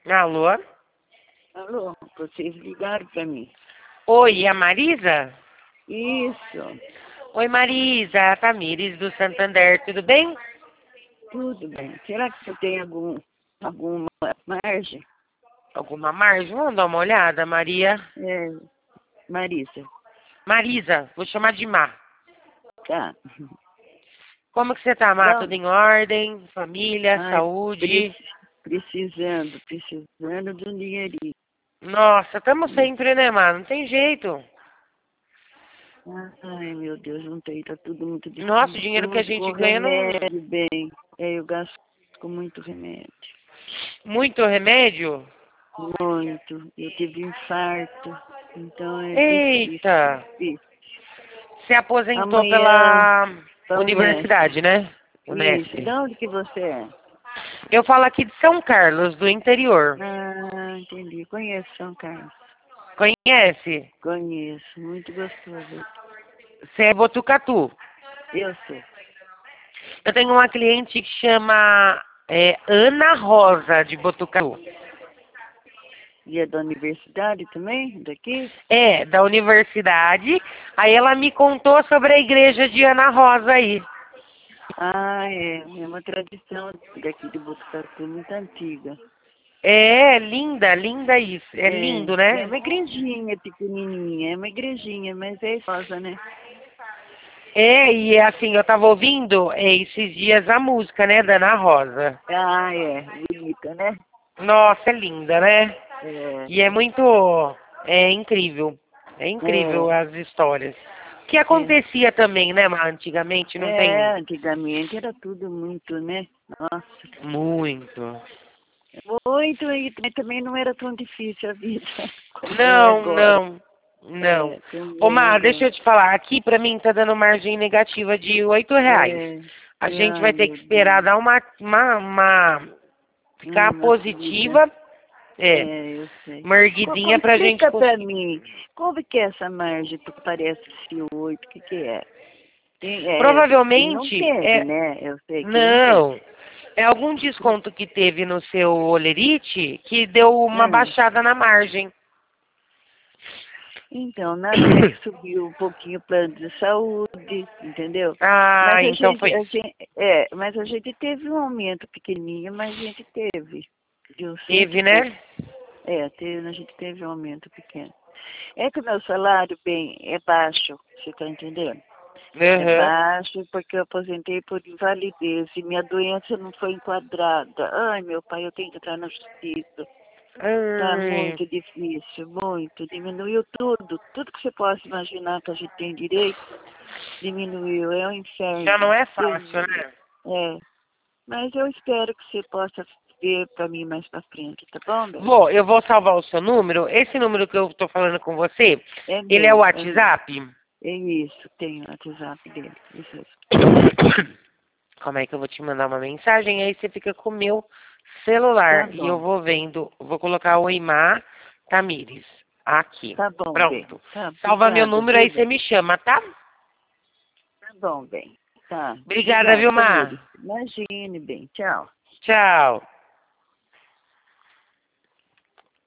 Alô? Alô, vocês ligaram para mim. Oi, a Marisa? Isso, Oi, Marisa, a Tamires do Santander, tudo bem? tudo bem. Será que você tem alguma margem? Alguma margem? Vamos dar uma olhada, Maria? É, Marisa, Marisa, vou chamar de Má. tá. Como que você tá, Má? Não, Tudo em ordem? Família, ai, saúde? precisando de um dinheirinho. Nossa, estamos sempre, né, Má? Não tem jeito. Ai, meu Deus, não tem, tá tudo muito Nossa, o difícil, dinheiro que a muito gente com ganha não... remédio, bem. É, eu gasto com muito remédio. Muito remédio? Muito. Eu tive infarto, então é difícil, Eita! difícil. Você aposentou Amanhã, pela promessa. universidade, né? Isso, Unesp. de onde que você é? Eu falo aqui de São Carlos, do interior. Ah, entendi. Conheço São Carlos. Conhece? Conheço. Muito gostoso. Você é Botucatu. Eu sou. Eu tenho uma cliente que chama Ana Rosa, de Botucatu. E é da universidade também? Daqui? É, da universidade. Aí ela me contou sobre a igreja de Ana Rosa aí. Ah, é. É uma tradição daqui de Botucatu, muito antiga. É, linda, linda isso. É É. lindo, É né? uma igrejinha pequenininha. É uma igrejinha, mas é rosa, né? É, e assim, eu tava ouvindo esses dias a música, né, da Ana Rosa. Ah, é. Bonita, né? Nossa, é linda, né? É. E é muito, incrível. É incrível É. as histórias. O que É. acontecia também, né, mas antigamente não É, tem antigamente era tudo muito, né? Nossa. muito. Muito, e também não era tão difícil a vida como é Não, agora. não, não. É, como Ô, é Mar, deixa agora. eu te falar, aqui pra mim tá dando margem negativa de R$ 8. É, A gente ai vai ter que meu esperar Deus. dar ficar Uma subida. positiva, É, eu sei. uma erguidinha pra gente Explica pra conseguir. mim, como que é essa margem que parece ser 8, o que que é? Quem não Provavelmente, teve, né? Eu sei, quem não teve. não, é algum desconto que teve no seu Olerite que deu uma Ah, baixada na margem. então, na minha que subiu um pouquinho o plano de saúde, entendeu? Ah, então foi isso. Mas a gente teve um aumento pequenininho, mas a gente teve. De uns cento e Teve, pouco. né? A gente teve um aumento pequeno. É que o meu salário, bem, é baixo, você está entendendo? É Aham. baixo porque eu aposentei por invalidez e minha doença não foi enquadrada. Ai, meu pai, eu tenho que entrar na justiça. Tá Ai, muito difícil, muito. Diminuiu tudo. Tudo que você possa imaginar que a gente tem direito, diminuiu. É um já inferno. não é Deus fácil, me livre. né? É. Mas eu espero que você possa ver para mim mais para frente, tá bom, bem? Eu vou salvar o seu número. Esse número que eu tô falando com você, É ele é o meu, é meu. WhatsApp? É isso, tenho o WhatsApp dele. Isso mesmo. Como é que eu vou te mandar uma mensagem? Aí você fica com o meu Tá celular. E eu bom. vou vendo, vou colocar o Eimar Tamires aqui. Tá bom, bem. Pronto. Tá, Salva meu obrigada, número, viu, aí você bem? me chama, tá? Tá bom, bem. Tá. Obrigada, Obrigada, viu, Mar? Tamires. Imagine, bem. Tchau. Tchau.